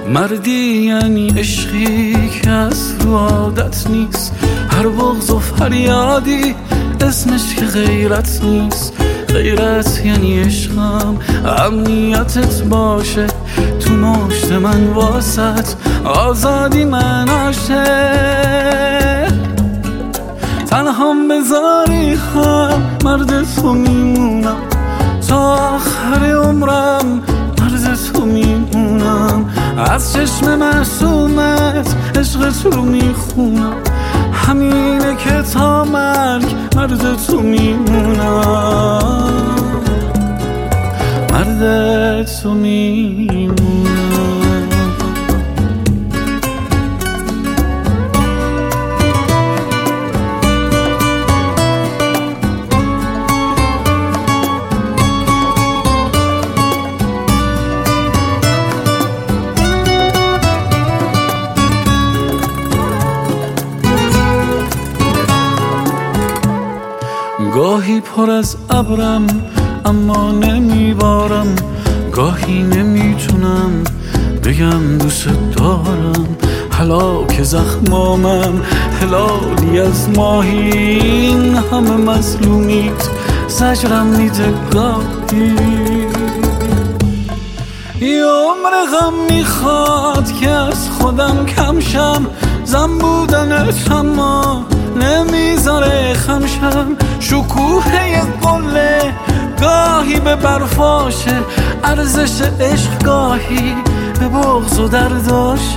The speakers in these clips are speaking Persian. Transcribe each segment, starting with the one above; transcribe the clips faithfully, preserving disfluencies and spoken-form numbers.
مردی یعنی عشقی که از رو عادت نیست، هر بغض و فریادی اسمش که غیرت نیست. غیرت یعنی عشقم امنیتت باشه، تو مشت من واسط آزادی من عاشق. تنهام بذاری هم مرد تو میمونم، تا آخر عمرم مرد تو میمونم. از چشم معصومت عشق تو میخونم، همینه که تا مرگ مرد تو میمونم، مرد تو میمونم. گاهی پر از ابرم اما نمیبارم، گاهی نمیتونم بگم دوست دارم. هلاک زخمامم هلالی از ماهی، این همه مظلومیت زجرم میده گاهی. یه عمر غم میخواد که از خودم کم شم، زن بودنت اما نمیذاره خمشم. شکوه قله گاهی به برفاشه، ارزش عشق گاهی به بغض و درداشه.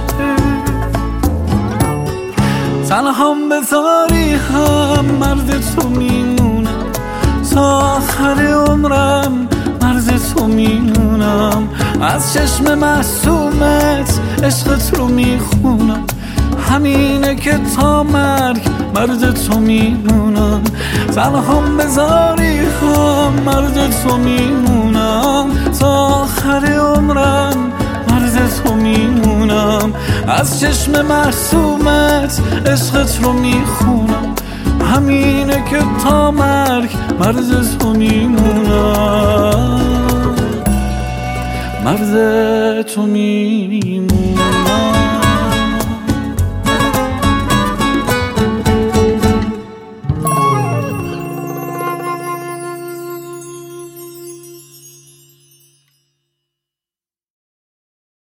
تنهام بذاری هم مرد تو میمونم، تا آخر عمرم مرد تو میمونم. از چشم معصومت عشقت رو میخونم، همینه که تا مرگ مرد تو میمونم. تنهام بذاری هم مرد تو میمونم، تا آخر عمرم مرد تو میمونم. از چشم معصومت عشقت رو میخونم، همینه که تا مرگ مرد تو میمونم، مرد تو میمونم.